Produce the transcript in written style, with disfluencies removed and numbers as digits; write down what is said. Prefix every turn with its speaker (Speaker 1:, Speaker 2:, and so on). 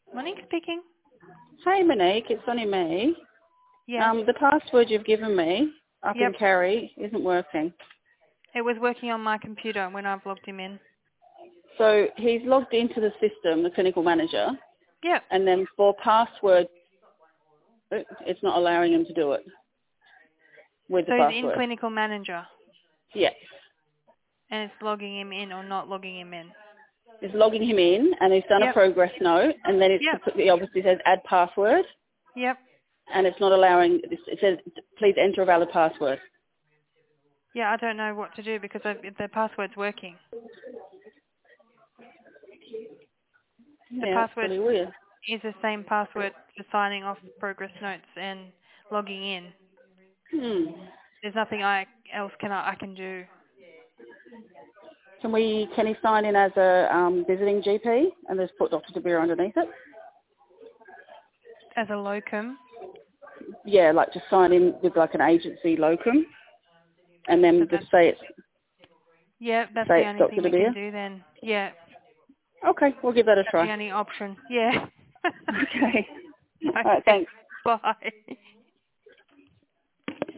Speaker 1: Monique speaking.
Speaker 2: Hi, Monique. It's only me.
Speaker 1: Yes.
Speaker 2: The password you've given me up in
Speaker 1: Yep.
Speaker 2: Carry isn't working.
Speaker 1: It was working on my computer when I've logged him in.
Speaker 2: So he's logged into the system, the clinical manager,
Speaker 1: Yep.
Speaker 2: and then for password, it's not allowing him to do it with the
Speaker 1: So he's in
Speaker 2: password.
Speaker 1: Clinical Manager
Speaker 2: Yes.
Speaker 1: and it's logging him in or not logging him in.
Speaker 2: It's logging him in, and he's done a
Speaker 1: Yep.
Speaker 2: progress note, and then
Speaker 1: Yep.
Speaker 2: it obviously says add password,
Speaker 1: Yep.
Speaker 2: and it's not allowing, it says please enter a valid password.
Speaker 1: Yeah, I don't know what to do because the password's working. The
Speaker 2: Yeah, it's
Speaker 1: password
Speaker 2: really weird.
Speaker 1: is the same password for signing off progress notes and logging in. There's nothing else I can do.
Speaker 2: Can he sign in as a visiting GP and just put Dr. DeBeer underneath it?
Speaker 1: As a locum,
Speaker 2: Yeah, like just sign in with like an agency locum, and
Speaker 1: so
Speaker 2: then just say
Speaker 1: that's the
Speaker 2: it's
Speaker 1: only
Speaker 2: Dr.
Speaker 1: thing we can
Speaker 2: DeBeer.
Speaker 1: do then. Yeah,
Speaker 2: Okay, we'll give that a
Speaker 1: that's the
Speaker 2: try.
Speaker 1: only option. Yeah.
Speaker 2: Okay. All right,
Speaker 1: Okay.
Speaker 2: thanks.
Speaker 1: Bye.